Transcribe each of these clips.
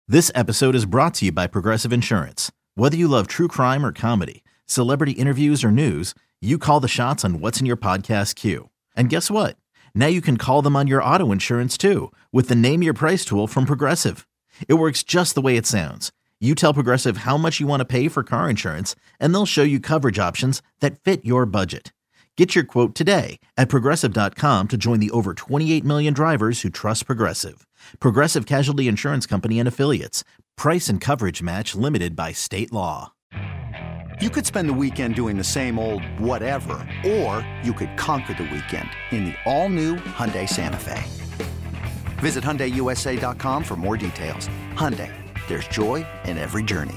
This episode is brought to you by Progressive Insurance. Whether you love true crime or comedy, celebrity interviews or news, you call the shots on what's in your podcast queue. And guess what? Now you can call them on your auto insurance too with the Name Your Price tool from Progressive. It works just the way it sounds. You tell Progressive how much you want to pay for car insurance, and they'll show you coverage options that fit your budget. Get your quote today at Progressive.com to join the over 28 million drivers who trust Progressive. Progressive Casualty Insurance Company and Affiliates. Price and coverage match limited by state law. You could spend the weekend doing the same old whatever, or you could conquer the weekend in the all-new Hyundai Santa Fe. Visit HyundaiUSA.com for more details. Hyundai, there's joy in every journey.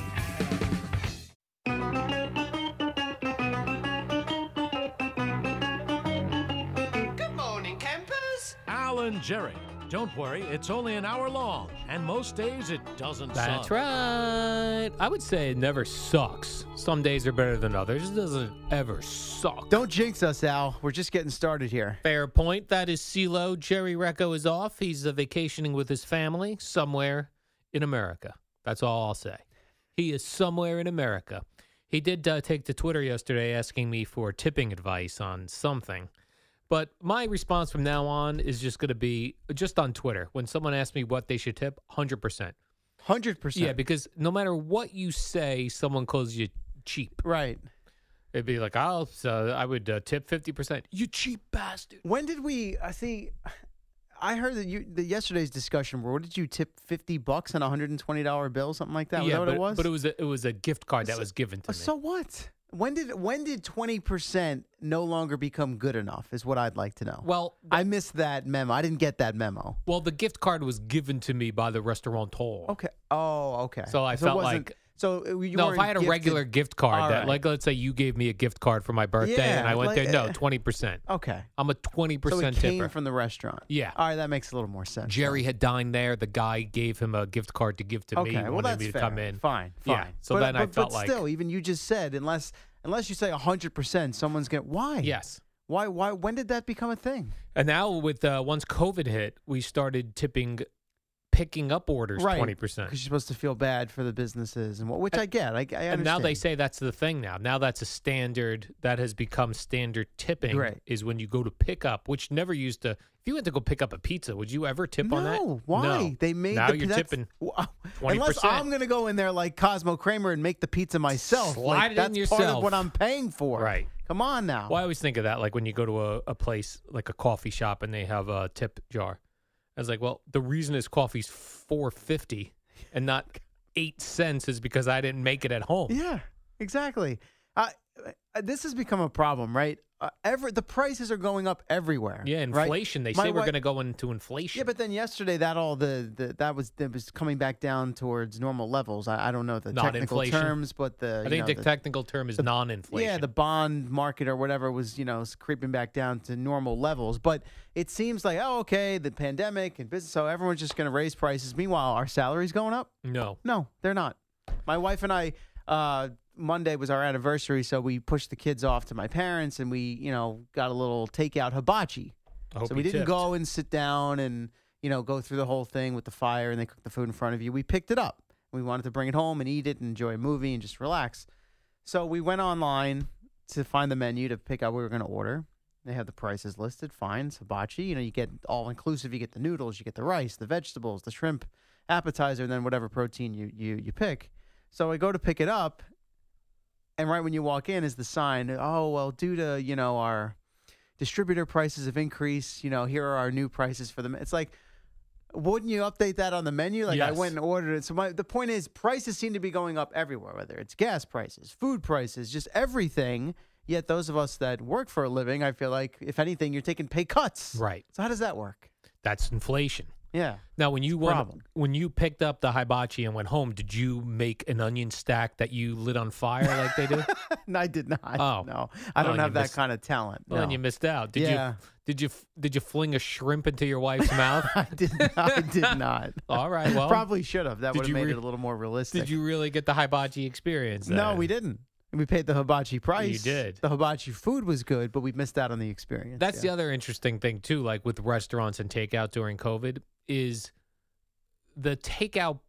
Good morning, campers. Alan Jerry. Don't worry, it's only an hour long, and most days it doesn't That's suck. right. I would say it never sucks. Some days are better than others. It doesn't ever suck. Don't jinx us, Al. We're just getting started here. Fair point. That is CeeLo. Jerry Recco is off. He's vacationing with his family somewhere in America. That's all I'll say. He is somewhere in America. He did take to Twitter yesterday asking me for tipping advice on something. But my response from now on is just going to be just on Twitter. When someone asks me what they should tip, 100%. 100%. Yeah, because no matter what you say, someone calls you cheap. Right. It'd be like, I would tip 50%. You cheap bastard. When did we see? I heard that yesterday's discussion. What did you tip $50 on a $120 bill, something like that? Was that what it was? But it was a gift card that was given to me. So what? When did 20% no longer become good enough? Is what I'd like to know. Well, I missed that memo. I didn't get that memo. Well, the gift card was given to me by the restaurateur. Okay. Oh, okay. So I felt like. So you no, weren't if I had a gifted- regular gift card, All that right. like let's say you gave me a gift card for my birthday Yeah, and I went like, there, no, 20%. Okay. I'm a 20% So it came tipper. from the restaurant. Yeah. All right, that makes a little more sense. Jerry had dined there. The guy gave him a gift card to give to me. Okay, well wanted that's me to fair. come in. Fine. Yeah, so then I felt like still, even you just said unless you say 100%, someone's gonna why? yes. Why? When did that become a thing? And now with once COVID hit, we started picking up orders 20%. Because you're supposed to feel bad for the businesses and which I get. I understand. And now they say that's the thing now. Now that's a standard that has become standard tipping Right. is when you go to pick up, which never used to. If you went to go pick up a pizza, would you ever tip on that? No, why? No. They made now the you're that's- tipping. Wow. 20%. Unless I'm going to go in there like Cosmo Kramer and make the pizza myself. Slide it in that's part yourself. of what I'm paying for. Right. Come on now. Well, I always think of that like when you go to a place like a coffee shop and they have a tip jar. I was like, well, the reason his coffee's $4.50 and not 8 cents is because I didn't make it at home. Yeah, exactly. This has become a problem, right? The prices are going up everywhere. Yeah, right? inflation. They My say we're wi- going to go into inflation. Yeah, but then yesterday that was coming back down towards normal levels. I don't know the Not technical inflation. terms, but I think the technical term is non-inflation. Yeah, the bond market or whatever was creeping back down to normal levels. But it seems like okay, the pandemic and business, so everyone's just going to raise prices. Meanwhile, our salaries going up? No. No, they're not. My wife and I. Monday was our anniversary, so we pushed the kids off to my parents, and we, got a little takeout hibachi. I hope So we you didn't tipped. go and sit down and, go through the whole thing with the fire and they cook the food in front of you. We picked it up. We wanted to bring it home and eat it and enjoy a movie and just relax. So we went online to find the menu to pick out what we were going to order. They have the prices listed. Fine. It's hibachi. You get all inclusive. You get the noodles, you get the rice, the vegetables, the shrimp appetizer, and then whatever protein you pick. So I go to pick it up. And right when you walk in is the sign, due to, our distributor prices have increased, here are our new prices for them. It's like, wouldn't you update that on the menu? Like I Yes. went and ordered it. So the point is prices seem to be going up everywhere, whether it's gas prices, food prices, just everything. Yet those of us that work for a living, I feel like, if anything, you're taking pay cuts. Right. So how does that work? That's inflation. Yeah. Now, when you problem. when you picked up the hibachi and went home, did you make an onion stack that you lit on fire like they do? No, I did not. Oh. No, I don't you have that missed- kind of talent. Well, then No. you missed out. Did Yeah. you fling a shrimp into your wife's mouth? I did not. All right. Well, Probably should have. That did would have you made re- it a little more realistic. Did you really get the hibachi experience? No, then? we didn't. We paid the hibachi price. You did. The hibachi food was good, but we missed out on the experience. That's the yeah. other interesting thing too. Like with restaurants and takeout during COVID, is the takeout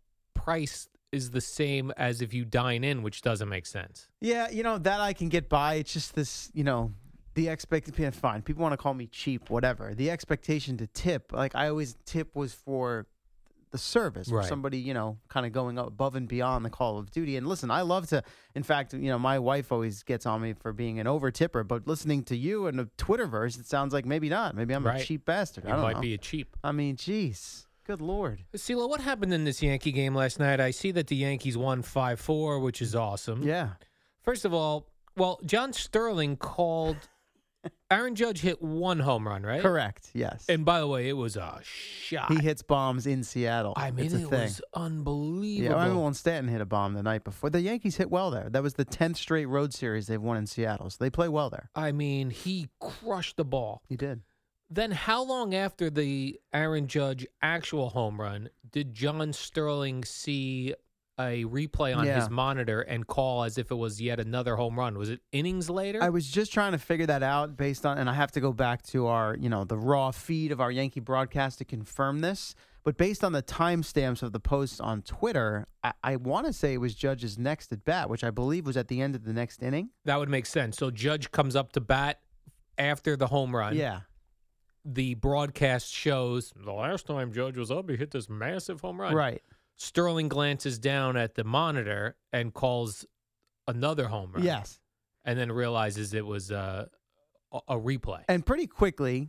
price is the same as if you dine in, which doesn't make sense. Yeah, that I can get by. It's just this, the expectation. Fine, people want to call me cheap, whatever. The expectation to tip, like I always tip, was for the service, for Right. somebody, kind of going above and beyond the call of duty. And listen, I love to. In fact, my wife always gets on me for being an over tipper. But listening to you and the Twitterverse, it sounds like maybe not. Maybe I'm Right. a cheap bastard. You I don't might know. be a cheap. I mean, geez, good Lord. CeeLo, what happened in this Yankee game last night? I see that the Yankees won 5-4, which is awesome. Yeah. First of all, John Sterling called. Aaron Judge hit one home run, right? Correct. Yes. And by the way, it was a shot. He hits bombs in Seattle. I mean, it's a it thing. was unbelievable. Yeah, I remember when Stanton hit a bomb the night before. The Yankees hit well there. That was the 10th straight road series they've won in Seattle, so they play well there. I mean, he crushed the ball. He did. Then how long after the Aaron Judge actual home run did John Sterling see a replay on his monitor and call as if it was yet another home run? Was it innings later? I was just trying to figure that out based on, and I have to go back to our, the raw feed of our Yankee broadcast to confirm this. But based on the timestamps of the posts on Twitter, I want to say it was Judge's next at bat, which I believe was at the end of the next inning. That would make sense. So Judge comes up to bat after the home run. Yeah. The broadcast shows the last time Judge was up, he hit this massive home run. Right. Sterling glances down at the monitor and calls another home run. Yes. And then realizes it was a replay. And pretty quickly,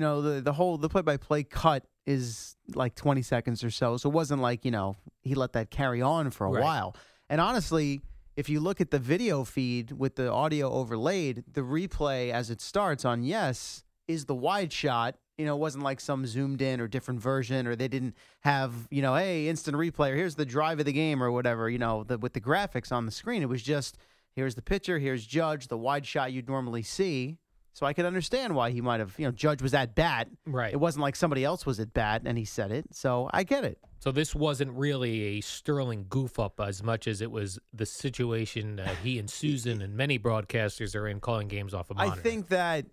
the play-by-play cut is like 20 seconds or so. So it wasn't like, he let that carry on for a Right. while. And honestly, if you look at the video feed with the audio overlaid, the replay as it starts on Yes is the wide shot. It wasn't like some zoomed in or different version, or they didn't have, hey, instant replay, or here's the drive of the game or whatever, with the graphics on the screen. It was just, here's the pitcher, here's Judge, the wide shot you'd normally see. So I could understand why he might have, Judge was at bat. Right. It wasn't like somebody else was at bat and he said it. So I get it. So this wasn't really a Sterling goof up as much as it was the situation he and Susan and many broadcasters are in, calling games off a monitor. I think that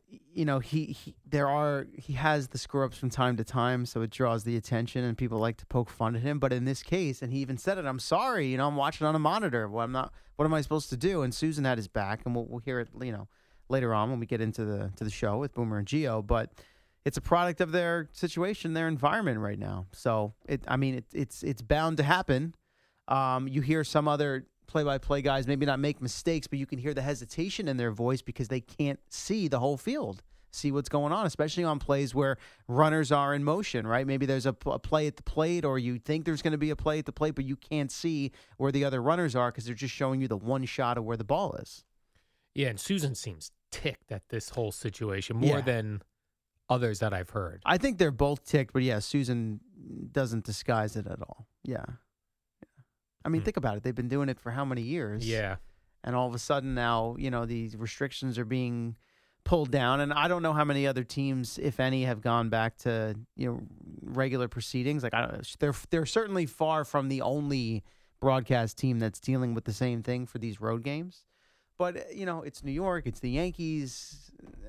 he has the screw ups from time to time, so it draws the attention and people like to poke fun at him. But in this case, and he even said it, I'm sorry, I'm watching on a monitor. Well, I'm not. What am I supposed to do? And Susan had his back, and we'll hear it, later on when we get into the show with Boomer and Gio. But it's a product of their situation, their environment right now. So it's bound to happen. You hear some other play-by-play guys maybe not make mistakes, but you can hear the hesitation in their voice because they can't see the whole field, see what's going on, especially on plays where runners are in motion, right? Maybe there's a play at the plate, or you think there's going to be a play at the plate, but you can't see where the other runners are because they're just showing you the one shot of where the ball is. Yeah, and Susan seems ticked at this whole situation more than others that I've heard. I think they're both ticked, but Susan doesn't disguise it at all. Yeah. I mean, think about it. They've been doing it for how many years? Yeah. And all of a sudden now, these restrictions are being pulled down. And I don't know how many other teams, if any, have gone back to, regular proceedings. Like, they're certainly far from the only broadcast team that's dealing with the same thing for these road games. But, it's New York, it's the Yankees,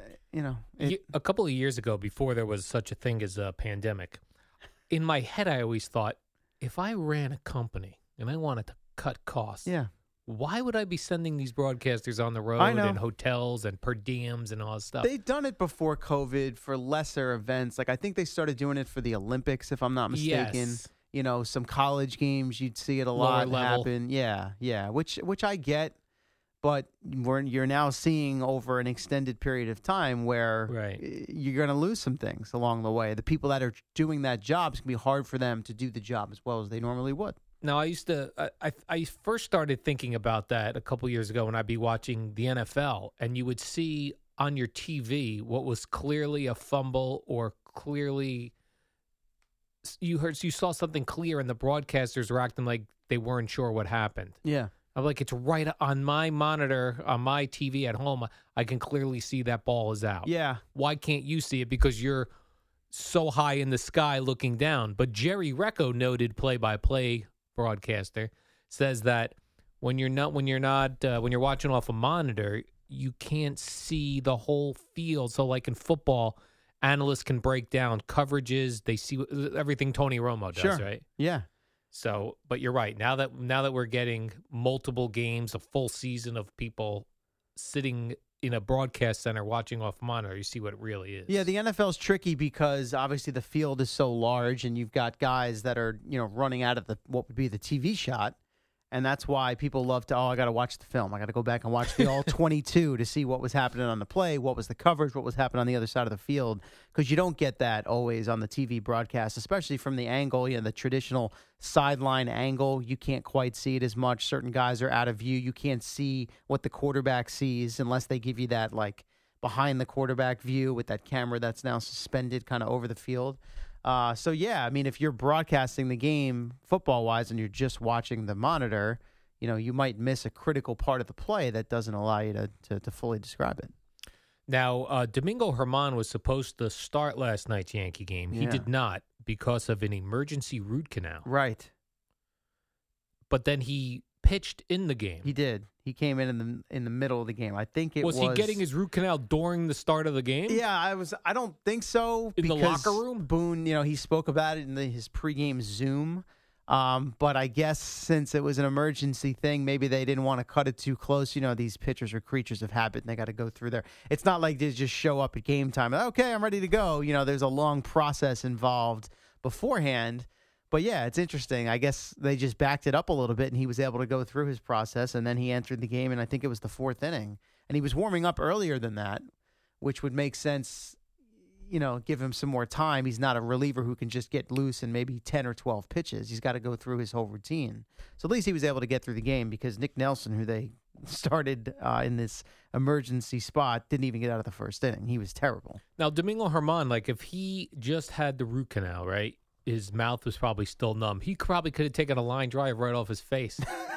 A couple of years ago, before there was such a thing as a pandemic, in my head I always thought, if I ran a company and I wanted to cut costs, why would I be sending these broadcasters on the road and hotels and per diems and all this stuff? They've done it before COVID for lesser events. Like, I think they started doing it for the Olympics, if I'm not mistaken. Yes. Some college games, you'd see it a lot happen. Yeah, which I get. But you're now seeing over an extended period of time where you're going to lose some things along the way. The people that are doing that job, it's going to be hard for them to do the job as well as they normally would. Now, I first started thinking about that a couple years ago when I'd be watching the NFL, and you would see on your TV what was clearly a fumble or clearly you saw something clear, and the broadcasters were acting like they weren't sure what happened. Yeah. I'm like, it's right on my monitor, on my TV at home. I can clearly see that ball is out. Yeah. Why can't you see it? Because you're so high in the sky looking down. But Jerry Recco, noted play-by-play broadcaster, says that when you're watching off a monitor, you can't see the whole field. So, like in football, analysts can break down coverages. They see everything Tony Romo does, right? Yeah. So, but you're right. Now that we're getting multiple games, a full season of people sitting in a broadcast center watching off monitor, you see what it really is. Yeah, the NFL's tricky because obviously the field is so large, and you've got guys that are running out of what would be the TV shot, and that's why people love to. I got to watch the film. I got to go back and watch the all 22 to see what was happening on the play, what was the coverage, what was happening on the other side of the field, because you don't get that always on the TV broadcast, especially from the angle, the traditional sideline angle. You can't quite see it as much. Certain guys are out of view. You can't see what the quarterback sees unless they give you that behind the quarterback view with that camera that's now suspended kind of over the field. So, yeah, I mean, if you're broadcasting the game football-wise and you're just watching the monitor, you might miss a critical part of the play that doesn't allow you to fully describe it. Now, Domingo Germán was supposed to start last night's Yankee game. He did not because of an emergency root canal. Right. But then he pitched in the game. He did. He came in the middle of the game. I think it was. Was he getting his root canal during the start of the game? Yeah, I don't think so. In the because locker room? Boone, he spoke about it in his pregame Zoom. But I guess since it was an emergency thing, maybe they didn't want to cut it too close. These pitchers are creatures of habit, and they got to go through there. It's not like they just show up at game time. Okay, I'm ready to go. There's a long process involved beforehand. But, yeah, it's interesting. I guess they just backed it up a little bit, and he was able to go through his process, and then he entered the game, and I think it was the fourth inning. And he was warming up earlier than that, which would make sense, give him some more time. He's not a reliever who can just get loose in maybe 10 or 12 pitches. He's got to go through his whole routine. So at least he was able to get through the game because Nick Nelson, who they started in this emergency spot, didn't even get out of the first inning. He was terrible. Now, Domingo Germán, if he just had the root canal, right? His mouth was probably still numb. He probably could have taken a line drive right off his face.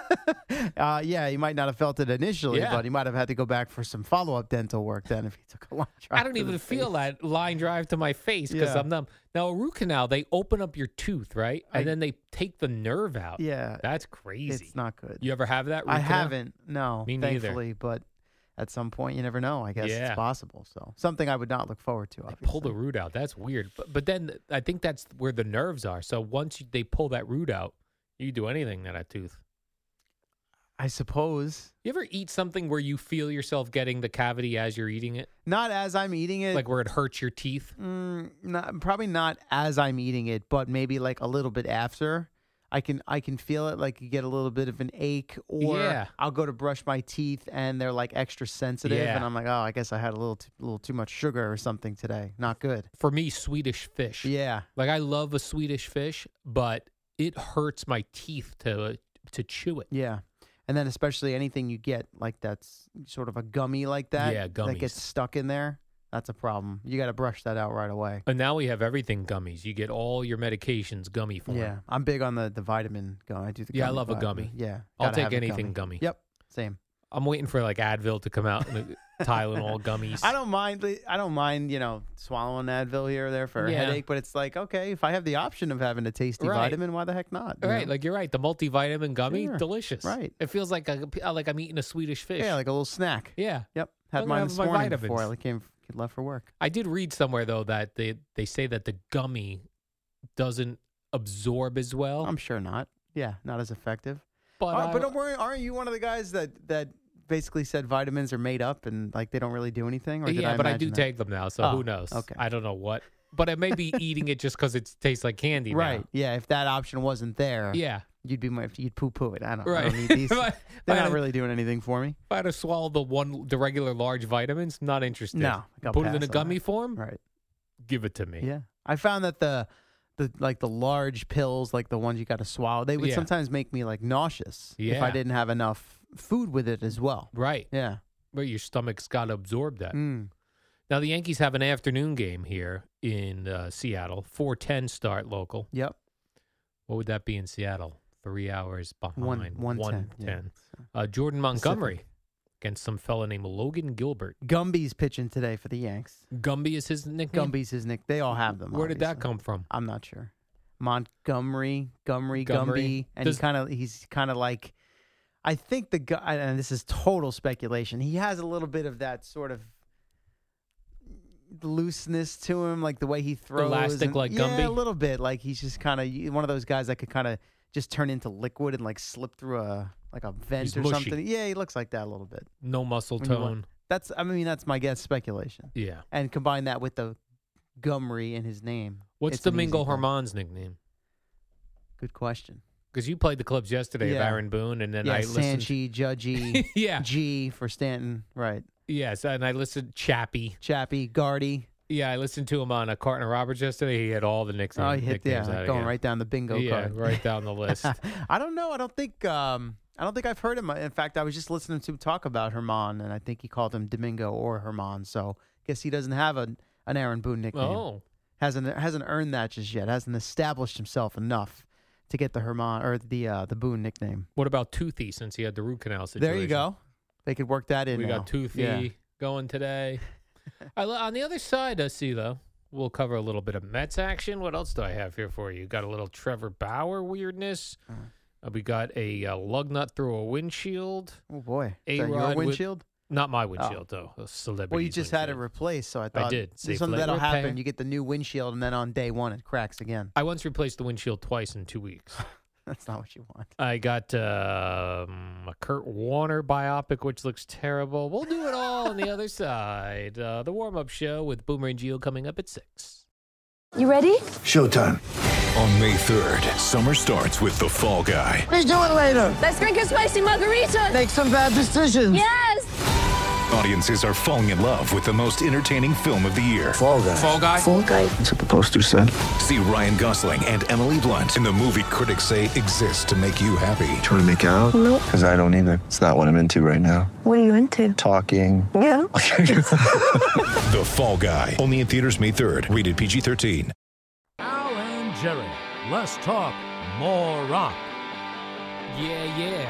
Yeah, he might not have felt it initially, but he might have had to go back for some follow-up dental work then if he took a line drive. I don't even feel that line drive to my face because I'm numb. Now, a root canal, they open up your tooth, right? And then they take the nerve out. Yeah. That's crazy. It's not good. You ever have that root I canal? haven't, no, Me neither. thankfully, but at some point, you never know. I guess Yeah. it's possible. So something I would not look forward to, obviously. Pull the root out. That's weird. But then I think that's where the nerves are. So once they pull that root out, you can do anything to that tooth. I suppose. You ever eat something where you feel yourself getting the cavity as you're eating it? Not as I'm eating it. Like where it hurts your teeth? Probably not as I'm eating it, but maybe like a little bit after. I can feel it, like you get a little bit of an ache, or I'll go to brush my teeth and they're like extra sensitive, and I'm like, oh, I guess I had a little too much sugar or something today. Not good. For me, Swedish fish. Yeah. Like I love a Swedish fish, but it hurts my teeth to chew it. Yeah. And then especially anything you get like that's sort of a gummy like that, Yeah, gummies. that gets stuck in there, that's a problem. You got to brush that out right away. And now we have everything gummies. You get all your medications gummy form. Yeah, I'm big on the vitamin gummy. I do the gummy I love a vitamin. gummy. Yeah, I'll gotta take have a anything gummy. Yep, same. I'm waiting for like Advil to come out and the Tylenol gummies. I don't mind, swallowing Advil here or there for a headache, but it's like, okay, if I have the option of having a tasty vitamin, why the heck not? Right, know? like you're right. The multivitamin gummy, Sure. delicious. Right. It feels like I'm eating a Swedish fish. Yeah, like a little snack. Yeah. Yep. I'm Had gonna mine have this my morning vitamins. before I left for work. I did read somewhere though that they say that the gummy doesn't absorb as well. I'm sure not. Yeah, not as effective. But But don't worry, aren't you one of the guys that basically said vitamins are made up and like they don't really do anything? Or did yeah, I but I imagine do that? take them now, so Oh, who knows? okay. I don't know what. But I may be eating it just because it tastes like candy now. Right. Yeah. If that option wasn't there, Yeah. you'd poo-poo it. I don't Right. need these. If I They're had not to- really doing anything for me. If I had to swallow the regular large vitamins, not interested. No, I'll Put it in pass a on gummy that. form, Right. give it to me. Yeah. I found that the large pills, like the ones you got to swallow, they would Yeah. sometimes make me like nauseous if Yeah. I didn't have enough food with it as well. Right. Yeah. But your stomach's got to absorb that. Mm. Now, the Yankees have an afternoon game here in Seattle, 4:10 start local. Yep. What would that be in Seattle? 3 hours behind. 1:10. 1:10. Yeah. Jordan Montgomery against some fella named Logan Gilbert. Gumby's pitching today for the Yanks. Gumby is his nickname? Gumby's his nick. They all have them. Where did that obviously. come from? I'm not sure. Montgomery, Gumby. Gumby, and Does- he's kind of like, I think the guy, and this is total speculation. He has a little bit of that sort of looseness to him, like the way he throws. Elastic and- like yeah, Gumby? a little bit. Like he's just kind of one of those guys that could kind of just turn into liquid and like slip through a vent He's or mushy. something. Yeah, he looks like that a little bit. No muscle When you tone. That's my guess, speculation. Yeah. And combine that with the Gumry in his name. What's It's an Domingo easy thing. Herman's nickname? Good question. Because you played the clips yesterday of Yeah. Aaron Boone, and then Yeah, I listened. Sanchi, Judgy, Yeah. G for Stanton, right? Yes, and I listened Chappie. Chappie, Guardy. Yeah, I listened to him on Carton Roberts yesterday. He had all the nicknames. Oh, he hit nicknames out going again. right down the bingo Yeah, card. right down the list. I don't know. I don't think I've heard him. In fact, I was just listening to him talk about Herman, and I think he called him Domingo or Herman. So I guess he doesn't have an Aaron Boone nickname. Oh, Hasn't earned that just yet. Hasn't established himself enough to get the Herman or the Boone nickname. what about Toothy? Since he had the root canal situation, There you go. They could work that in. We now. got Toothy Yeah. going today. On the other side, CeeLo, we'll cover a little bit of Mets action. What else do I have here for you? Got a little Trevor Bauer weirdness. We got a lug nut through a windshield. Oh boy, is that A-Rod your with- windshield? Not my windshield, though. A celebrity. Well, you just had it replaced, so I thought did. Safe something leg that'll repair. happen. You get the new windshield, and then on day one it cracks again. I once replaced the windshield twice in 2 weeks. That's not what you want. I got a Kurt Warner biopic, which looks terrible. We'll do it all on the other side. The warm-up show with Boomer and Gio coming up at 6. You ready? Showtime. On May 3rd, summer starts with The Fall Guy. Let's do it later. Let's drink a spicy margarita. Make some bad decisions. Yes. Audiences are falling in love with the most entertaining film of the year. Fall guy. Fall Guy? Fall guy. That's what the poster said. See Ryan Gosling and Emily Blunt in the movie critics say exists to make you happy. Trying to make it out? Nope. Because I don't either. It's not what I'm into right now. What are you into? Talking. Yeah. The Fall Guy. Only in theaters May 3rd. Rated PG-13. Al and Jerry. Less talk, more rock. Yeah.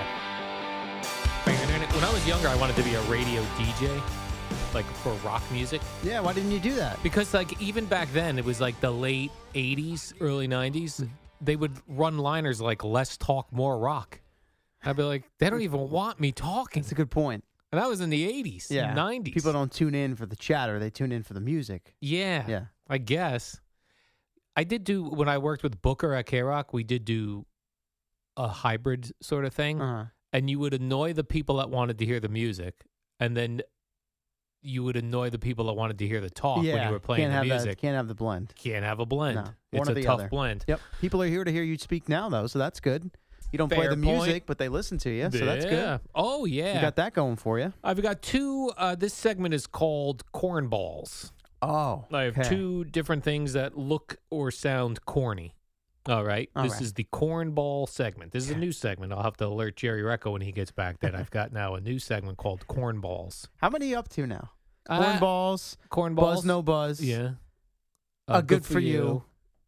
When I was younger, I wanted to be a radio DJ, like for rock music. Yeah, why didn't you do that? Because like even back then, it was like the late 80s, early 90s. They would run liners like less talk, more rock. I'd be like, they don't even want me talking. That's a good point. And that was in the 80s, Yeah, 90s. People don't tune in for the chatter; they tune in for the music. Yeah. Yeah. I guess. I did do, when I worked with Booker at K-Rock, we did do a hybrid sort of thing. Uh-huh. And you would annoy the people that wanted to hear the music. And then you would annoy the people that wanted to hear the talk when you were playing can't the have music. Can't have the blend. Can't have a blend. No, one It's or a the tough other. blend. Yep. People are here to hear you speak now, though, so that's good. You don't play Fair the music, point. but they listen to you, so that's Yeah. good. Oh, yeah. You got that going for you. I've got two. This segment is called Cornballs. Oh, I have okay. two different things that look or sound corny. All right. All This right. is the cornball segment. This is a new segment. I'll have to alert Jerry Recco when he gets back that I've got now a new segment called Cornballs. How many are you up to now? Uh, Cornballs, Cornballs. buzz, no buzz. Yeah. Good for you.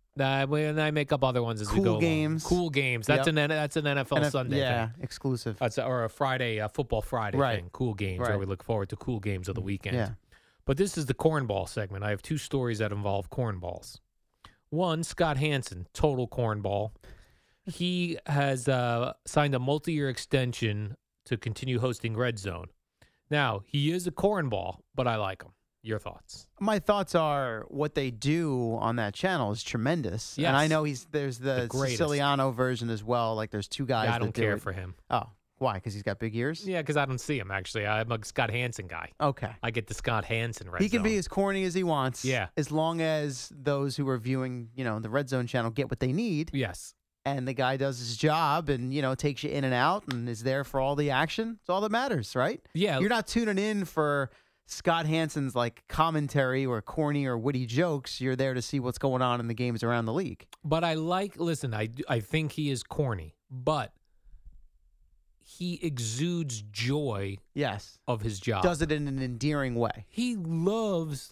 And I make up other ones as we Cool go along. games. Cool games. That's Yep. that's an NFL Sunday yeah, thing. exclusive. Or a Friday, Football Friday Right. thing. Cool games where Right. we look forward to cool games of the weekend. Yeah. But this is the cornball segment. I have two stories that involve cornballs. One, Scott Hansen, total cornball. He has signed a multi-year extension to continue hosting Red Zone. Now, he is a cornball, but I like him. Your thoughts? My thoughts are what they do on that channel is tremendous. Yes. And I know there's the greatest. Siciliano version as well. Like there's two guys I that don't do care it. for him. Oh, why? Because he's got big ears? Yeah, because I don't see him, actually. I'm a Scott Hansen guy. Okay. I get the Scott Hansen Red He can Zone. be as corny as he wants. Yeah. As long as those who are viewing, the Red Zone channel get what they need. Yes. And the guy does his job and, takes you in and out and is there for all the action. It's all that matters, right? Yeah. You're not tuning in for Scott Hansen's like commentary or corny or witty jokes. You're there to see what's going on in the games around the league. But listen, I think he is corny, but he exudes joy Yes. of his job. Does it in an endearing way. He loves,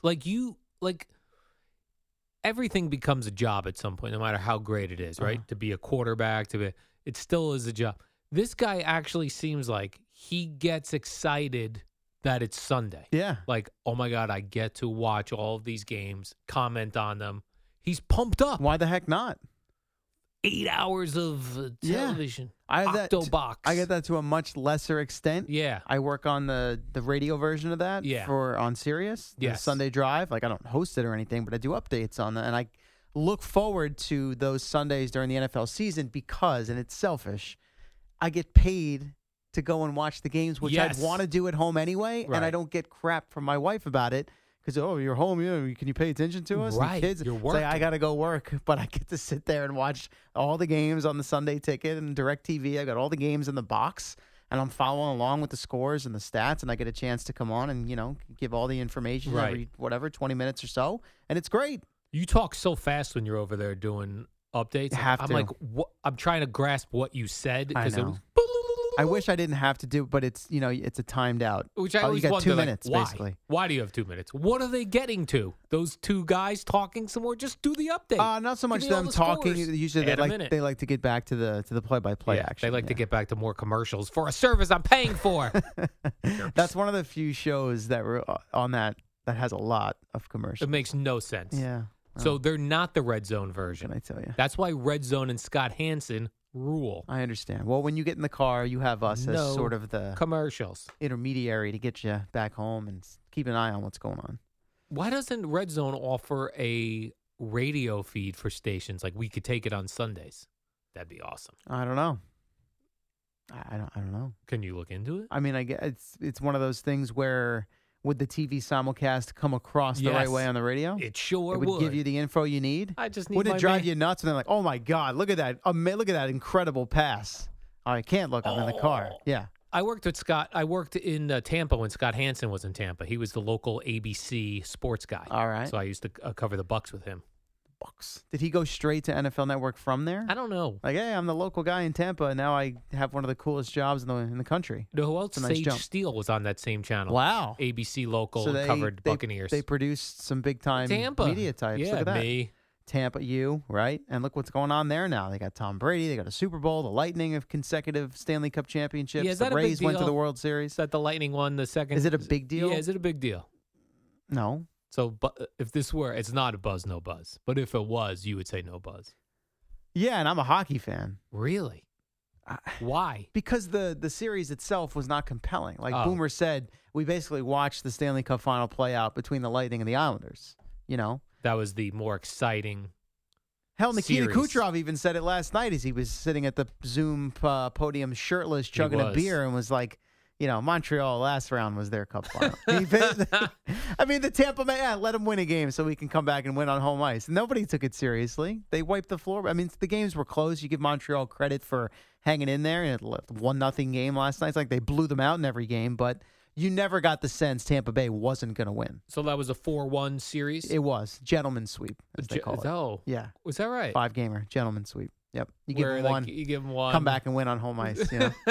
everything becomes a job at some point, no matter how great it is, right? To be a quarterback, it still is a job. This guy actually seems like he gets excited that it's Sunday. Yeah. Like, oh my God, I get to watch all of these games, comment on them. He's pumped up. Why the heck not? 8 hours of Yeah. television. I have that. Octobox. I get that to a much lesser extent. Yeah. I work on the radio version of that Yeah. on Sirius, the Yes. Sunday Drive. Like I don't host it or anything, but I do updates on that. And a look forward to those Sundays during the NFL season because, and it's selfish, I get paid to go and watch the games, which Yes. I'd want to do at home anyway, and I Right. don't get crap from my wife about it. Because, you're home, can you pay attention to us? Right, And kids, you're it's like, I working. got to go work, but I get to sit there and watch all the games on the Sunday ticket and DirecTV. I got all the games in the box, and I'm following along with the scores and the stats, and I get a chance to come on and, give all the information Right. every 20 minutes or so, and it's great. You talk so fast when you're over there doing updates. You have I'm to. like, what? I'm trying to grasp what you said I because it know. was. I wish I didn't have to do, but it's it's a timed out. Which I you always got wonder, 2 like, minutes why? basically. Why do you have 2 minutes? What are they getting to? Those two guys talking some more? Just do the update. Not so Give much me all them the talking. scores. Usually Add a minute. they like to get back to the play-by-play Yeah, action. they like to yeah. get back to more commercials for a service I'm paying for. That's one of the few shows that were on that has a lot of commercials. It makes no sense. Yeah. So they're not the Red Zone version. Can I tell you? That's why Red Zone and Scott Hansen rule. I understand. Well, when you get in the car, you have us No as sort of the commercials. intermediary to get you back home and keep an eye on what's going on. Why doesn't Red Zone offer a radio feed for stations like we could take it on Sundays? That'd be awesome. I don't know. I don't know. Can you look into it? I mean, I guess it's one of those things where would the TV simulcast come across the right Yes. way on the radio? It sure It would give you the info you need. I just need Wouldn't my it drive man- you nuts when they're like, "Oh my God, look at that! Look at that incredible pass!" I can't look. I'm in the car. Oh. Yeah. I worked with Scott. I worked in Tampa when Scott Hansen was in Tampa. He was the local ABC sports guy. All right. So I used to cover the Bucks with him. Bucks. Did he go straight to NFL Network from there? I don't know. Like, hey, I'm the local guy in Tampa, and now I have one of the coolest jobs in the country. You know who else? It's a nice Sage jump. Steele was on that same channel. Wow. ABC local So covered Buccaneers. They produced some big time Tampa media types. Yeah, Look at that. me. Tampa, you, right? And look what's going on there now. They got Tom Brady. They got a Super Bowl. The Lightning of consecutive Stanley Cup championships. Yeah, is that the a big Rays went to deal? the World Series. Is that the Lightning won the second? Is it a big deal? Yeah, is it a big deal? No. So, but if this were, it's not a buzz, no buzz. But if it was, you would say no buzz. Yeah, and I'm a hockey fan. Really? Why? Because the series itself was not compelling. Like Oh. Boomer said, we basically watched the Stanley Cup final play out between the Lightning and the Islanders. That was the more exciting. Hell, Nikita Series. Kucherov even said it last night as he was sitting at the Zoom podium shirtless, chugging a was. beer, and was like, Montreal last round was their cup final. I mean, the Tampa Bay, let them win a game so we can come back and win on home ice. Nobody took it seriously. They wiped the floor. I mean, the games were close. You give Montreal credit for hanging in there, and it left 1-0 game last night. It's like they blew them out in every game, but you never got the sense Tampa Bay wasn't going to win. So that was a 4-1 series? It was gentleman's sweep, as they call it. Oh, Yeah, was that right? 5-gamer gentleman's sweep. Yep, you give Where, them like, one. You give them one. Come back and win on home ice.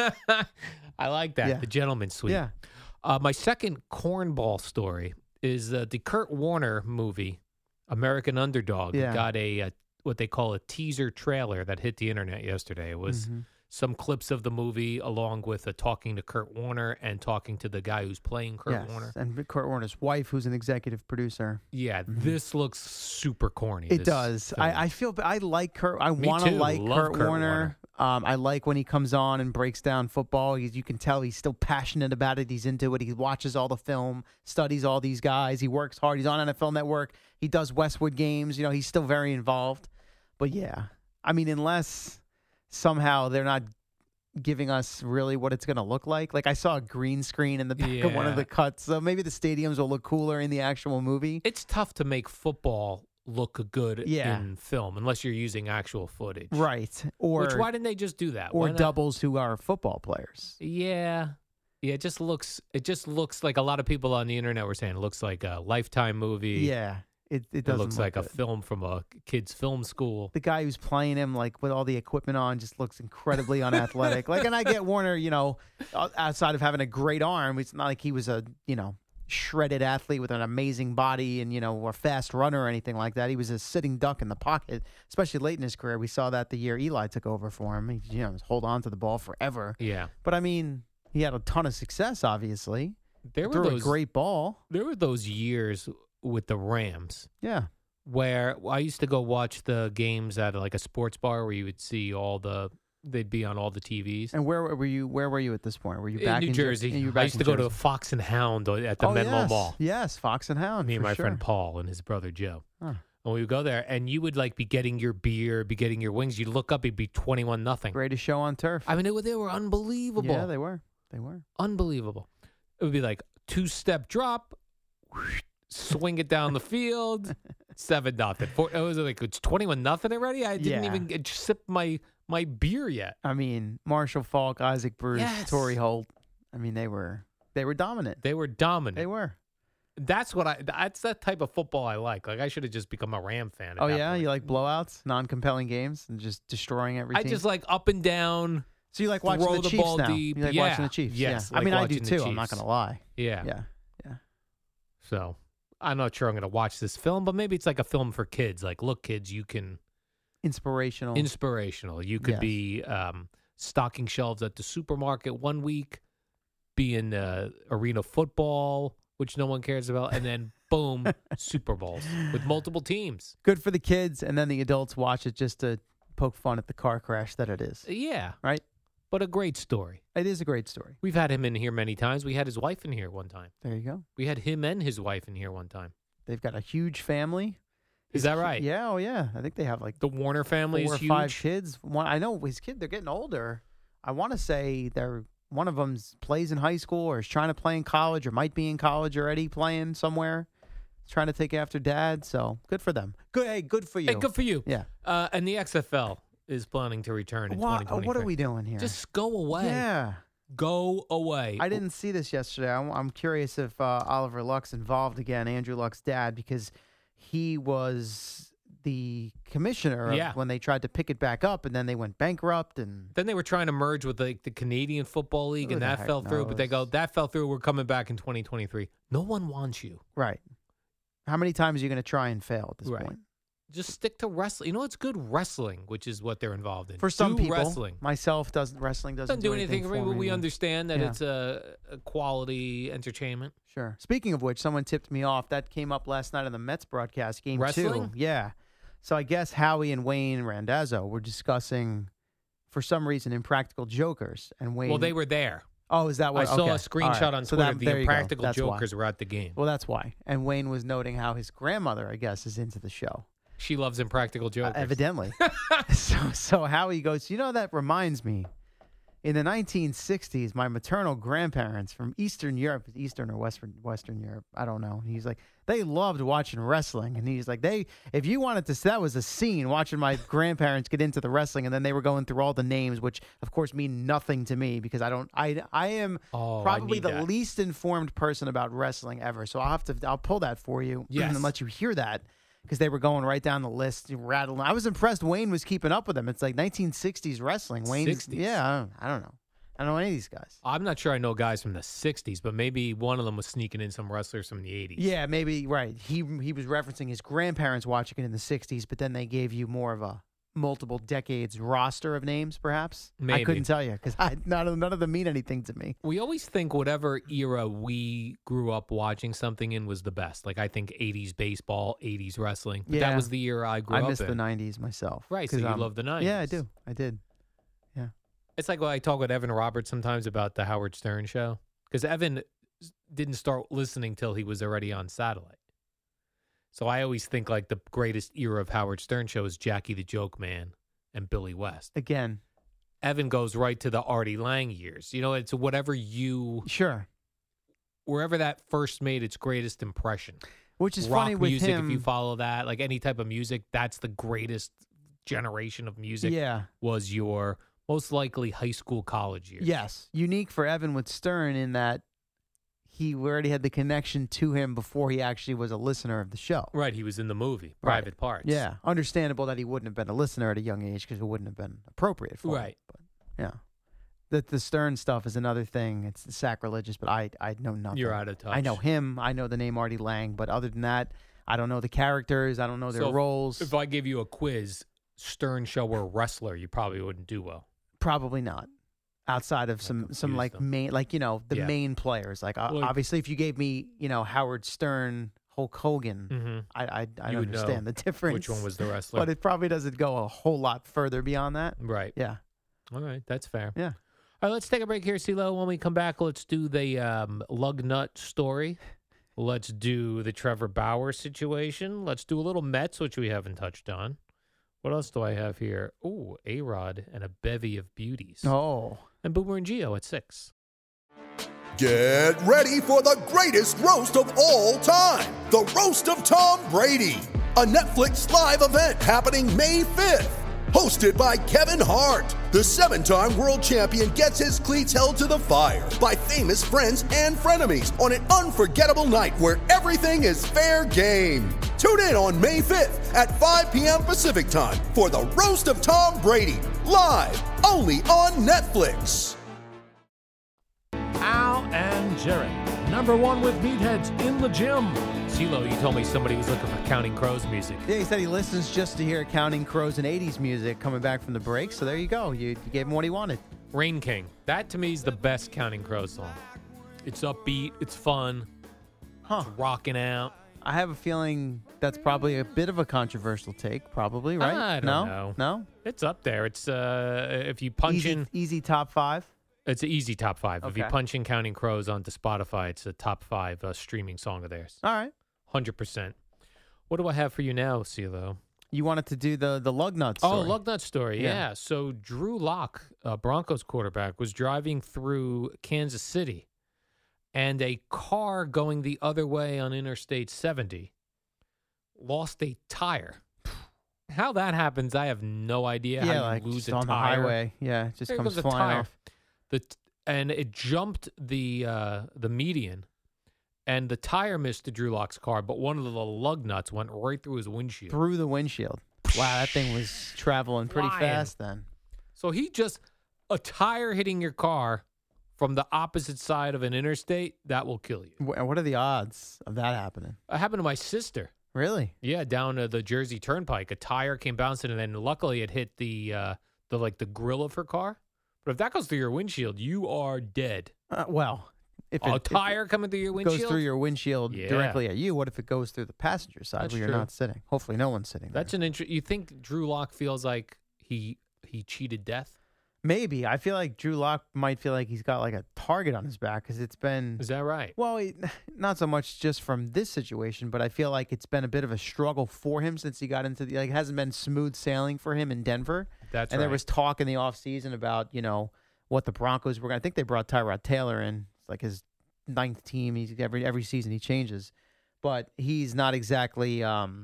I like that. Yeah. The gentleman's suite. Yeah. My second cornball story is the Kurt Warner movie, American Underdog. Yeah. Got a what they call a teaser trailer that hit the internet yesterday. It was some clips of the movie along with talking to Kurt Warner and talking to the guy who's playing Kurt Yes, Warner. and Kurt Warner's wife, who's an executive producer. Yeah, this looks super corny. It this does. film. I feel I like Kurt. I Me want to too. like Love Kurt Warner. I like when he comes on and breaks down football. You can tell he's still passionate about it. He's into it. He watches all the film, studies all these guys. He works hard. He's on NFL Network. He does Westwood games. He's still very involved. But yeah, I mean, unless somehow they're not giving us really what it's going to look like. Like I saw a green screen in the back of one of Yeah. the cuts. So maybe the stadiums will look cooler in the actual movie. It's tough to make football look good Yeah. in film unless you're using actual footage. Right. Or Which, why didn't they just do that? or Why not? doubles who are football players. Yeah. Yeah, it just looks like a lot of people on the internet were saying it looks like a Lifetime movie. Yeah. It It doesn't looks look like a good. film from a kid's film school. The guy who's playing him, like with all the equipment on, just looks incredibly unathletic. Like, and I get Warner, outside of having a great arm, it's not like he was a, shredded athlete with an amazing body and, a fast runner or anything like that. He was a sitting duck in the pocket, especially late in his career. We saw that the year Eli took over for him. He, hold on to the ball forever. Yeah. But I mean, he had a ton of success, obviously. There were Threw a those great ball. There were those years with the Rams Yeah. where I used to go watch the games at like a sports bar where you would see they'd be on all the TVs. And where were you? Where were you at this point? Were you In back New in Jersey. You were I back used in to go to Jersey? Fox and Hound at the Menlo yes. Mall. Yes, Fox and Hound. Me and for my sure. friend Paul and his brother Joe. Huh. And we would go there, and you would like be getting your beer, be getting your wings. You'd look up, it'd be 21-0. Greatest show on turf. I mean, they were unbelievable. Yeah, they were. They were. Unbelievable. It would be like 2-step drop, swing it down the field, 7-0. It was like it's 21-0 already. I didn't even sip my beer yet. I mean, Marshall Falk, Isaac Bruce, Yes. Torrey Holt. I mean, they were dominant. They were dominant. They were. That's that type of football I like. Like I should have just become a Ram fan. Oh yeah, you like blowouts, non-compelling games, and just destroying every I team? just like up and down. So you like watching throw the the Chiefs ball now? deep. You like Yeah. watching the Chiefs? Yes, Yeah. I like mean, I do watching the too. I'm not Chiefs. going to lie. Yeah. Yeah. So I'm not sure I'm going to watch this film, but maybe it's like a film for kids. Like, look, kids, you can Inspirational. You could Yes. be stocking shelves at the supermarket one week, be in arena football, which no one cares about, and then boom, Super Bowls with multiple teams. Good for the kids, and then the adults watch it just to poke fun at the car crash that it is. Yeah, Right? but a great story. It is a great story. We've had him in here many times. We had his wife in here one time. There you go. We had him and his wife in here one time. They've got a huge family. Is that right? Yeah. Oh yeah. I think they have like The Warner family 4 or is huge. 5 kids. One, I know his kid. They're getting older. I want to say one of them plays in high school or is trying to play in college or might be in college already playing somewhere. Trying to take after dad. So good for them. Good. Hey, good for you. Hey, good for you. Yeah. And the XFL is planning to return in 2023. What are we doing here? Just go away. Yeah. Go away. I didn't see this yesterday. I'm curious if Oliver Luck's involved again, Andrew Luck's dad, because he was the commissioner of when they tried to pick it back up, and then they went bankrupt. And Then they were trying to merge with the Canadian Football League, Who and the that heck fell through. But they go, knows? that fell through. We're coming back in 2023. No one wants you. right. How many times are you going to try and fail at this Right. point? Just stick to wrestling. You know, it's good wrestling, which is what they're involved in. For some Do people, wrestling myself wrestling doesn't do anything for for me, but we me. understand that Yeah. it's a quality entertainment. Sure. Speaking of which, someone tipped me off. That came up last night on the Mets broadcast, game 2. Wrestling? Yeah. So I guess Howie and Wayne Randazzo were discussing, for some reason, Impractical Jokers. And Wayne. Well, they were there. Oh, is that what? I saw okay. a screenshot All right. on So Twitter. that- The there you go. Impractical That's why. Jokers were at the game. Well, that's why. And Wayne was noting how his grandmother, I guess, is into the show. She loves Impractical Jokers. Evidently. so Howie goes, that reminds me. In the 1960s, my maternal grandparents from Eastern Europe, Eastern or Western Europe, I don't know. He's like, they loved watching wrestling. And he's like, if you wanted to, that was a scene watching my grandparents get into the wrestling. And then they were going through all the names, which of course mean nothing to me because I am probably the least informed person about wrestling ever. So I'll pull that for you and let you hear that. Because they were going right down the list, rattling. I was impressed Wayne was keeping up with them. It's like 1960s wrestling. Wayne, 60s. Yeah, I don't know. I don't know any of these guys. I'm not sure I know guys from the 60s, but maybe one of them was sneaking in some wrestlers from the 80s. Yeah, maybe, right. He was referencing his grandparents watching it in the 60s, but then they gave you more of a multiple decades roster of names, perhaps. Maybe. I couldn't tell you because none of them mean anything to me. We always think whatever era we grew up watching something in was the best. Like I think 80s baseball, 80s wrestling. But that was the era I grew up in. I miss the 90s myself. Right, so you love the 90s. Yeah, I do. I did. Yeah. It's like when I talk with Evan Roberts sometimes about the Howard Stern show. Because Evan didn't start listening till he was already on satellite. So I always think like the greatest era of Howard Stern show is Jackie the Joke Man and Billy West. Again. Evan goes right to the Artie Lang years. You know, it's whatever wherever that first made its greatest impression. Which is Rock funny with music, him. if you follow that, like any type of music, that's the greatest generation of music. Yeah. Was your most likely high school, college years. Yes. Unique for Evan with Stern in that he already had the connection to him before he actually was a listener of the show. Right. He was in the movie, Private Parts. Yeah. Understandable that he wouldn't have been a listener at a young age because it wouldn't have been appropriate for him. Right. But, yeah. The Stern stuff is another thing. It's sacrilegious, but I know nothing. You're out of touch. I know him. I know the name Artie Lang, but other than that, I don't know the characters. I don't know their So roles. If I give you a quiz, Stern show or wrestler, you probably wouldn't do well. Probably not. Outside of some like main, like, the main players. Like obviously if you gave me, Howard Stern, Hulk Hogan, I You would understand know the difference. Which one was the wrestler? But it probably doesn't go a whole lot further beyond that. Right. Yeah. All right. That's fair. Yeah. All right. Let's take a break here, CeeLo. When we come back, let's do the lug nut story. Let's do the Trevor Bauer situation. Let's do a little Mets, which we haven't touched on. What else do I have here? Ooh, A-Rod and a bevy of beauties. Oh. And Boomer and Gio at 6. Get ready for the greatest roast of all time. The Roast of Tom Brady. A Netflix live event happening May 5th. Hosted by Kevin Hart. The 7-time world champion gets his cleats held to the fire by famous friends and frenemies on an unforgettable night where everything is fair game. Tune in on May 5th at 5 p.m. Pacific time for the Roast of Tom Brady. Live only on Netflix. Al and Jerry, number one with meatheads in the gym. CeeLo, you told me somebody was looking for Counting Crows music. Yeah, he said he listens just to hear Counting Crows and 80s music coming back from the break. So there you go. You gave him what he wanted. Rain King. That, to me, is the best Counting Crows song. It's upbeat. It's fun. It's rocking out. I have a feeling that's probably a bit of a controversial take, probably, right? I don't know. No? It's up there. It's if you punch in... Easy top 5? It's an easy top 5. Okay. If you punch in Counting Crows onto Spotify, it's a top 5 streaming song of theirs. All right. 100%. What do I have for you now, CeeLo? You wanted to do the Lugnut story. Oh, Lugnut story, yeah. So Drew Lock, Broncos quarterback, was driving through Kansas City, and a car going the other way on Interstate 70 lost a tire. How that happens, I have no idea. Yeah, how you like lose just a on tire. the highway. Yeah, it just There comes goes a flying tire. off. And it jumped the median, and the tire missed the Drew Lock's car, but one of the lug nuts went right through his windshield. Through the windshield. Wow, that thing was traveling pretty Flying. fast then. So a tire hitting your car from the opposite side of an interstate, that will kill you. What are the odds of that happening? It happened to my sister. Really? Yeah, down the Jersey Turnpike. A tire came bouncing, and then luckily it hit the grill of her car. But if that goes through your windshield, you are dead. Well, if a tire coming through your windshield goes through your windshield directly at you, what if it goes through the passenger side That's where you're true. not sitting? Hopefully no one's sitting That's an You think Drew Lock feels like he cheated death? Maybe. I feel like Drew Lock might feel like he's got like a target on his back because it's been... Is that right? Well, not so much just from this situation, but I feel like it's been a bit of a struggle for him since he got into the... Like, it hasn't been smooth sailing for him in Denver. That's and right. there was talk in the offseason about, what the Broncos were going to... I think they brought Tyrod Taylor in. It's like his 9th team. He's every season he changes. But he's not exactly...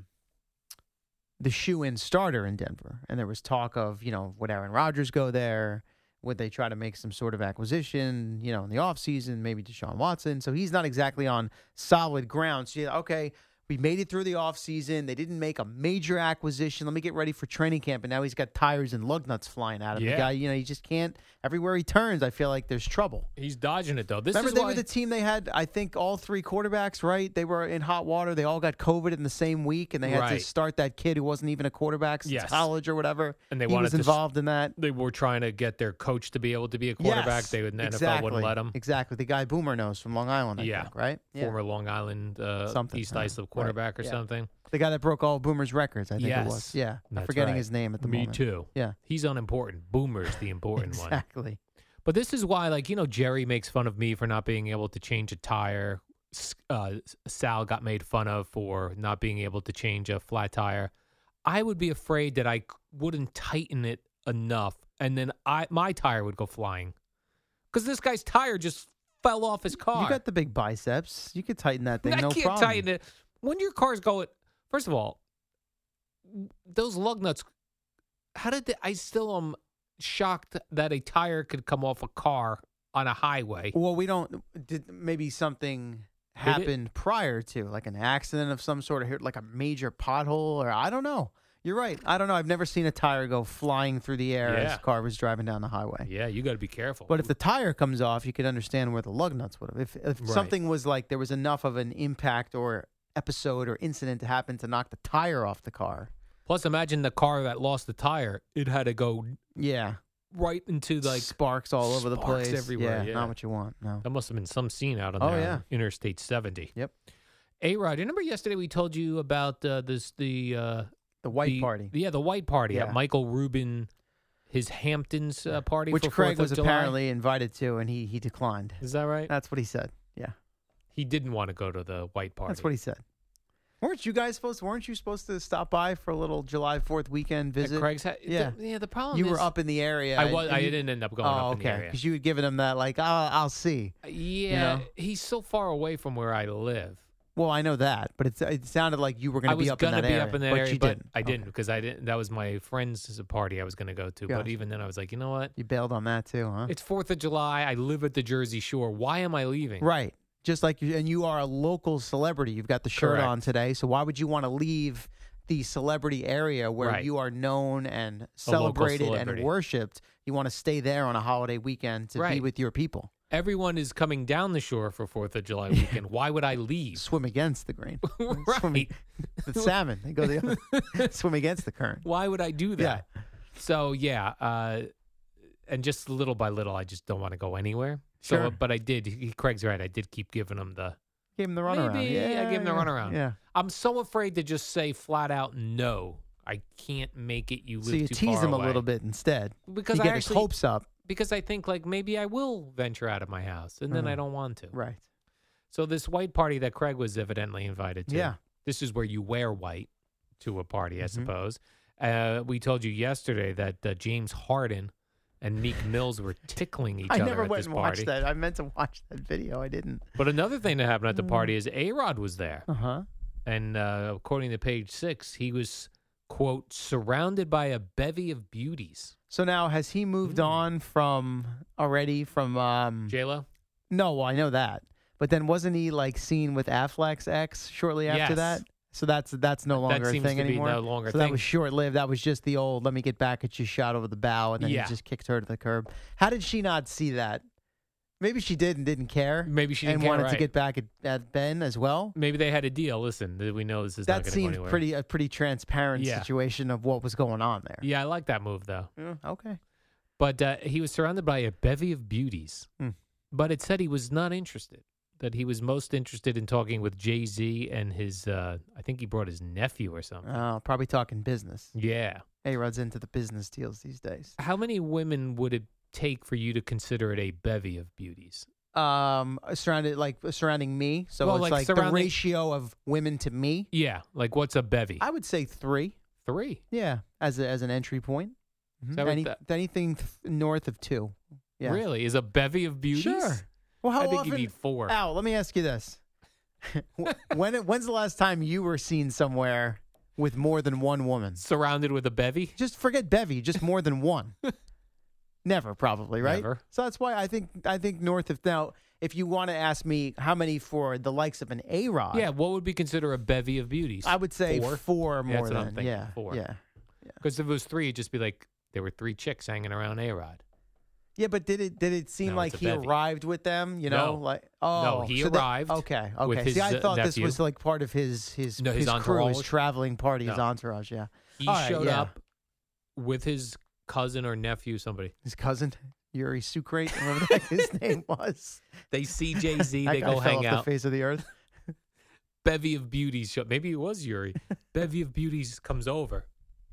the shoe-in starter in Denver. And there was talk of, would Aaron Rodgers go there? Would they try to make some sort of acquisition, in the offseason, maybe Deshaun Watson? So he's not exactly on solid ground. So, okay, we made it through the offseason. They didn't make a major acquisition. Let me get ready for training camp. And now he's got tires and lug nuts flying out of the guy. He just can't. Everywhere he turns, I feel like there's trouble. He's dodging it, though. Remember, they were the team they had, I think, all 3 quarterbacks, right? They were in hot water. They all got COVID in the same week, and they had to start that kid who wasn't even a quarterback since college or whatever. And he was involved in that. They were trying to get their coach to be able to be a quarterback. Yes, The NFL wouldn't let him. Exactly. The guy Boomer knows from Long Island, I think, right? Yeah. Former Long Island East Islip quarterback or something. The guy that broke all Boomer's records, I think it was. Yeah. I'm forgetting his name at the moment. Me too. Yeah. He's unimportant. Boomer's the important one. Exactly. But this is why, Jerry makes fun of me for not being able to change a tire. Sal got made fun of for not being able to change a flat tire. I would be afraid that I wouldn't tighten it enough, and then my tire would go flying. Because this guy's tire just fell off his car. You got the big biceps. You could tighten that thing, no problem. I can't tighten it. When your car's going, first of all, those lug nuts, I still am shocked that a tire could come off a car on a highway. Well, maybe something happened prior to, like an accident of some sort, like a major pothole, or I don't know. You're right. I don't know. I've never seen a tire go flying through the air as a car was driving down the highway. Yeah, you got to be careful. But if the tire comes off, you could understand where the lug nuts would have. If something was like there was enough of an impact or episode or incident to happen to knock the tire off the car. Plus, imagine the car that lost the tire. It had to go right into sparks all over the place. Everywhere. Yeah, not what you want. No. That must have been some scene out on Interstate 70. Yep. A-Rod, you remember yesterday we told you about the white party. Yeah, the white party at Michael Rubin, his Hamptons party, which for Craig 4th was of July. apparently invited to, and he declined. Is that right? That's what he said. Yeah. He didn't want to go to the white party. That's what he said. Weren't you supposed to stop by for a little July 4th weekend visit? At Craig's Yeah. The problem You is were up in the area. I didn't end up going up in the area. Because you had given him that, like, I'll see. Yeah, he's so far away from where I live. Well, I know that, but it sounded like you were going to be up in that area. I was going to be up in that area, you but didn't. I didn't because I didn't. That was my friend's party I was going to go to. But Gotcha. even then, I was like, you know what? You bailed on that too, huh? It's 4th of July. I live at the Jersey Shore. Why am I leaving? Right. Just like and you are a local celebrity. You've got the shirt Correct. on today. So why would you want to leave the celebrity area where Right. you are known and celebrated and celebrity. worshipped? You want to stay there on a holiday weekend to be Right. with your people. Everyone is coming down the shore for 4th of July weekend. Why would I leave? Swim against the grain. Swim, Right. the salmon. They go the other. Swim against the current. Why would I do that? So, and just little by little, I just don't want to go anywhere. So, Sure. but I did. Craig's right. I did keep giving him the. Gave him the runaround. Maybe Yeah, I gave him the yeah, runaround. Yeah. I'm so afraid to just say flat out no. I can't make it. You live So you too tease far him away. a little bit instead. Because you I get his actually- hopes up. Because I think like maybe I will venture out of my house, and then I don't want to. Right. So this white party that Craig was evidently invited to. Yeah. This is where you wear white to a party, I Mm-hmm. suppose. We told you yesterday that James Harden and Meek Mills were tickling each I other never at went this and party. watched that. I meant to watch that video. I didn't. But another thing that happened at the party is A-Rod was there. Uh-huh. And according to Page 6, he was, quote, surrounded by a bevy of beauties. So now has he moved on from J-Lo? No, well, I know that. But then wasn't he like seen with Affleck's ex shortly after Yes. that? So that's no longer a seems thing to be anymore. no longer a so that thing. was short lived. That was just the old let me get back at you shot over the bow, and then Yeah. he just kicked her to the curb. How did she not see that? Maybe she did and didn't care. Maybe she didn't and care, wanted to right. get back at Ben as well. Maybe they had a deal. Listen, we know this is not That going to go seemed anywhere. a pretty transparent Yeah. situation of what was going on there. Yeah, I like that move, though. Yeah, okay. But he was surrounded by a bevy of beauties. Hmm. But it said he was not interested. That he was most interested in talking with Jay-Z and his, I think he brought his nephew or something. Probably talking business. Yeah. A-Rod's into the business deals these days. How many women would it take for you to consider it a bevy of beauties? Surrounding me. So Well, it's like like the surrounding- ratio of women to me. Yeah. Like, what's a bevy? I would say 3. 3. Yeah, as an entry point. Is that what Anything north of 2. Yeah. Really? Is a bevy of beauties? Sure. Well, how I think often? you need 4. Al, let me ask you this: when's the last time you were seen somewhere with more than one woman? Surrounded with a bevy? Just forget bevy. Just more than one. Never, probably, right? Never. So that's why I think north of now. If you want to ask me how many for the likes of an A-Rod, Yeah, what would be considered a bevy of beauties? I would say 4 Yeah, more that's what I'm than thinking, yeah, 4. yeah. Because if it was 3, it'd just be like there were 3 chicks hanging around A-Rod. Yeah, but did it seem No, like it's a he bevy. arrived with them? You know, No. like No, he so arrived okay, with okay. his, See, I thought this nephew. was like part of his No, his crew, entourage. his traveling party, his No. entourage. Yeah, He All right, showed yeah. up with his cousin or nephew, somebody. his cousin Yuri Sukrate, whatever the heck his name was. They see Jay-Z, That they guy go fell hang off out. the face of the earth. Bevy of beauties show. Maybe it was Yuri. Bevy of beauties comes over.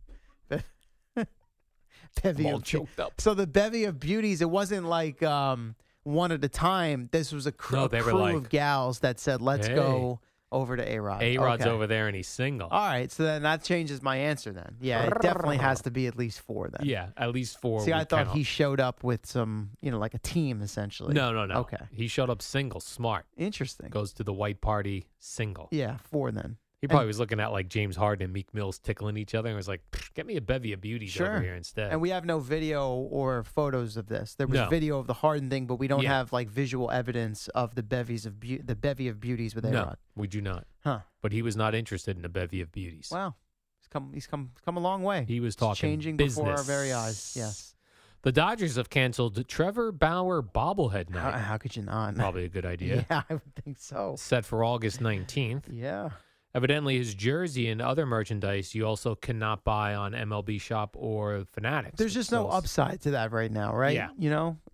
Bevy I'm all of choked up. So the bevy of beauties, it wasn't like one at a time. This was a crew, No, they were crew like, of gals that said, "Let's "Hey." go over to A-Rod." A-Rod's Okay. over there and he's single. All right, so then that changes my answer. Then, yeah, it definitely has to be at least 4. Then, Yeah, at least 4. See, I would thought count. he showed up with some, like a team essentially. No. Okay, He showed up single, smart. interesting. Goes to the white party single. Yeah, 4 then. He probably was looking at like James Harden and Meek Mills tickling each other and was like, get me a bevy of beauties Sure. over here instead. And we have no video or photos of this. There was No. video of the Harden thing, but we don't Yeah. have like visual evidence of the the bevy of beauties with no, A-Rod. we do not. Huh. But he was not interested in a bevy of beauties. Wow. He's come a long way. He was It's talking changing business. before our very eyes. Yes. The Dodgers have canceled Trevor Bauer bobblehead night. How could you not? Probably a good idea. Yeah, I would think so. Set for August 19th. Yeah. Evidently, his jersey and other merchandise you also cannot buy on MLB Shop or Fanatics. There's just no upside to that right now, right? Yeah.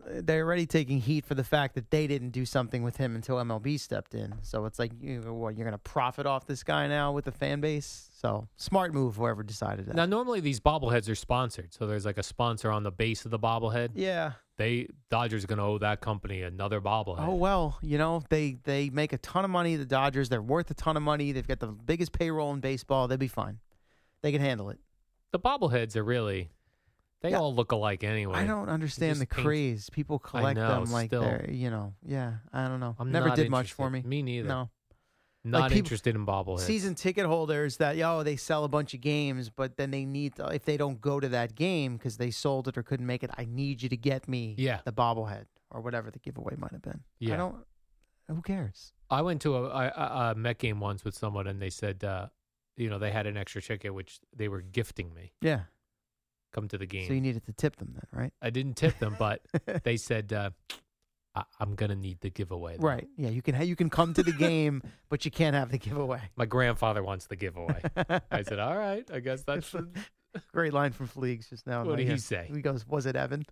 they're already taking heat for the fact that they didn't do something with him until MLB stepped in. So it's like, you're going to profit off this guy now with the fan base? So smart move, whoever decided that. Now, normally these bobbleheads are sponsored, so there's like a sponsor on the base of the bobblehead. Yeah. Dodgers are going to owe that company another bobblehead. Oh, well, they make a ton of money, the Dodgers. They're worth a ton of money. They've got the biggest payroll in baseball. They'll be fine. They can handle it. The bobbleheads are really, they all look alike anyway. I don't understand the craze. People collect them like they're, I don't know. Never did much for me. Me neither. No. Not interested in bobbleheads. Season ticket holders that, they sell a bunch of games, but then they need, if they don't go to that game because they sold it or couldn't make it, I need you to get me the bobblehead or whatever the giveaway might have been. Yeah. Who cares? I went to a Met game once with someone, and they said, they had an extra ticket, which they were gifting me. Yeah. Come to the game. So you needed to tip them then, right? I didn't tip them, but they said, I'm going to need the giveaway. Though. Right. Yeah, you can come to the game, but you can't have the giveaway. My grandfather wants the giveaway. I said, all right, I guess that's the... Great line from Fleegs just now. What did he say? He goes, was it Evan?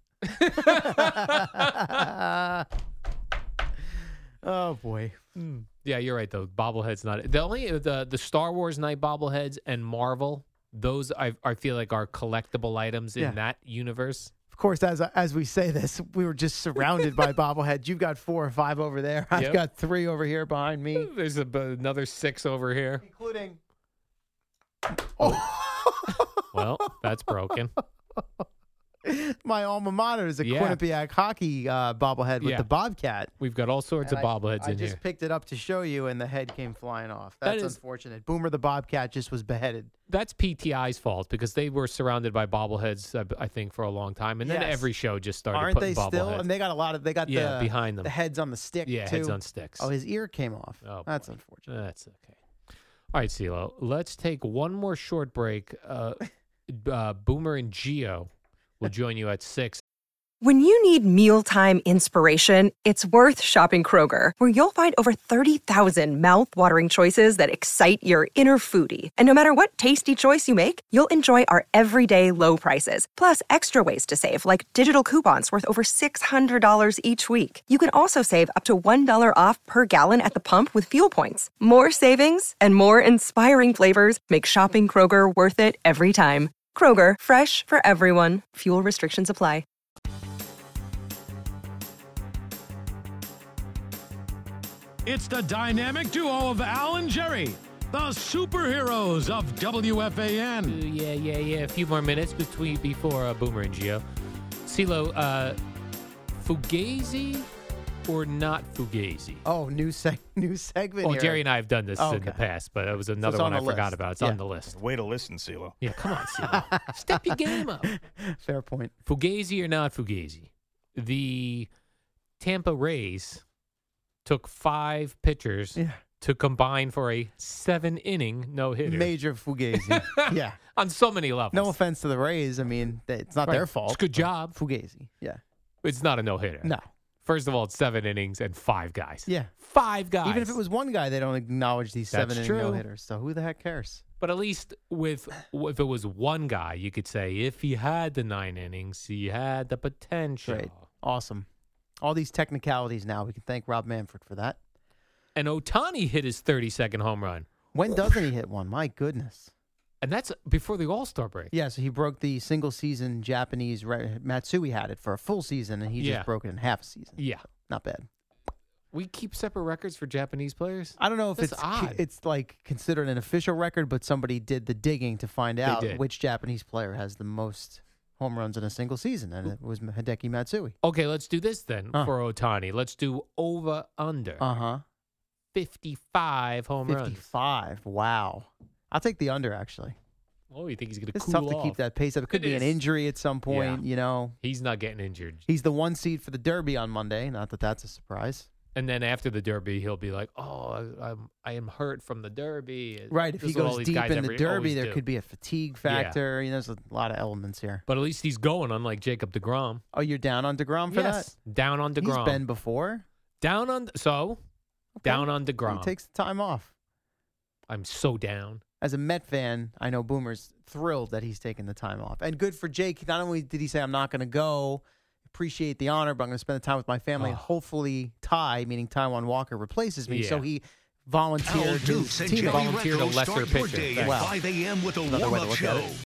Oh, boy. Yeah, you're right, though. Bobblehead's not... The Star Wars night bobbleheads and Marvel, those I feel like are collectible items in that universe. Of course, as we say this, we were just surrounded by bobbleheads. You've got 4 or 5 over there. I've got 3 over here behind me. There's another 6 over here. Including... Well, that's broken. My alma mater is a Quinnipiac hockey bobblehead with the Bobcat. We've got all sorts of bobbleheads in here. I just picked it up to show you, and the head came flying off. That's unfortunate. Boomer the Bobcat just was beheaded. That's PTI's fault because they were surrounded by bobbleheads, I think, for a long time, and then every show just started putting bobbleheads. Aren't they still? And they got a lot of. They got behind them the heads on the stick. Yeah, too. heads on sticks. Oh, his ear came off. Oh, that's unfortunate. That's okay. All right, CeeLo, let's take one more short break. Boomer and Gio will join you at 6. When you need mealtime inspiration, it's worth shopping Kroger, where you'll find over 30,000 mouthwatering choices that excite your inner foodie. And no matter what tasty choice you make, you'll enjoy our everyday low prices, plus extra ways to save, like digital coupons worth over $600 each week. You can also save up to $1 off per gallon at the pump with fuel points. More savings and more inspiring flavors make shopping Kroger worth it every time. Kroger, fresh for everyone. Fuel restrictions apply. It's the dynamic duo of Al and Jerry, the superheroes of WFAN. Yeah. A few more minutes before Boomer and Gio. CeeLo, Fugazi or not Fugazi? Oh, new segment here. Jerry and I have done this in the past, but it was another one I forgot about. It's on the list. Way to listen, CeeLo. Yeah, come on, CeeLo. Step your game up. Fair point. Fugazi or not Fugazi? The Tampa Rays took 5 pitchers to combine for a 7-inning no-hitter. Major Fugazi. Yeah. On so many levels. No offense to the Rays. I mean, it's not their fault. It's a good job. Fugazi. Yeah. It's not a no-hitter. No. First of all, it's 7 innings and 5 guys. Yeah. 5 guys. Even if it was one guy, they don't acknowledge these 7-inning no-hitters. So who the heck cares? But at least if it was one guy, you could say if he had the 9 innings, he had the potential. Great. Awesome. All these technicalities now. We can thank Rob Manfred for that. And Ohtani hit his 32nd home run. When doesn't he hit one? My goodness. And that's before the All-Star break. Yeah, so he broke the single-season Japanese. Matsui had it for a full season, and he just broke it in half a season. Yeah. So, not bad. We keep separate records for Japanese players? I don't know if That's odd. It's like considered an official record, but somebody did the digging to find out which Japanese player has the most home runs in a single season, and it was Hideki Matsui. Okay, let's do this then for Ohtani. Let's do over-under. 55 home runs. 55. Wow. I'll take the under, actually. Oh, you think he's going to It's cool tough off? to keep that pace up. It could be an injury at some point, you know. He's not getting injured. He's the 1 seed for the Derby on Monday. Not that that's a surprise. And then after the Derby, he'll be like, oh, I am hurt from the Derby. Right. If he goes deep in the Derby, there could be a fatigue factor. You know, there's a lot of elements here. But at least he's going, unlike Jacob deGrom. Oh, you're down on deGrom for that? Down on deGrom. He's been before. Down on deGrom. He takes the time off. I'm so down. As a Met fan, I know Boomer's thrilled that he's taking the time off. And good for Jake. Not only did he say, I'm not going to go, appreciate the honor, but I'm going to spend the time with my family. And hopefully Ty, meaning Taijuan Walker, replaces me. Yeah. So he volunteered. Al Dukes and team Jerry volunteered Recco a lesser start your pitcher. day at 5 a.m. with a Another way to warm-up look at show. it.